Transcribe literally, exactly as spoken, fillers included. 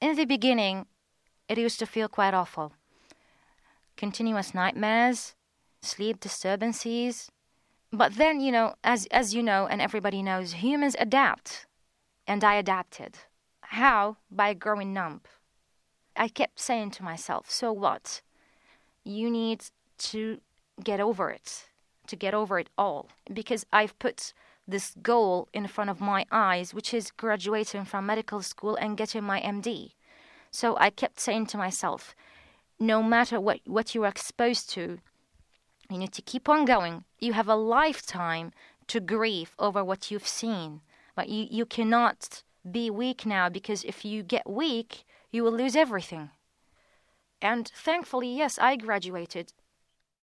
in the beginning, it used to feel quite awful. Continuous nightmares, sleep disturbances. But then, you know, as as you know and everybody knows, humans adapt. And I adapted. How? By growing numb. I kept saying to myself, so what? You need to get over it, to get over it all. Because I've put this goal in front of my eyes, which is graduating from medical school and getting my M D. So I kept saying to myself, no matter what, what you are exposed to, you need to keep on going. You have a lifetime to grieve over what you've seen. But you, you cannot be weak now, because if you get weak, you will lose everything. And thankfully, yes, I graduated.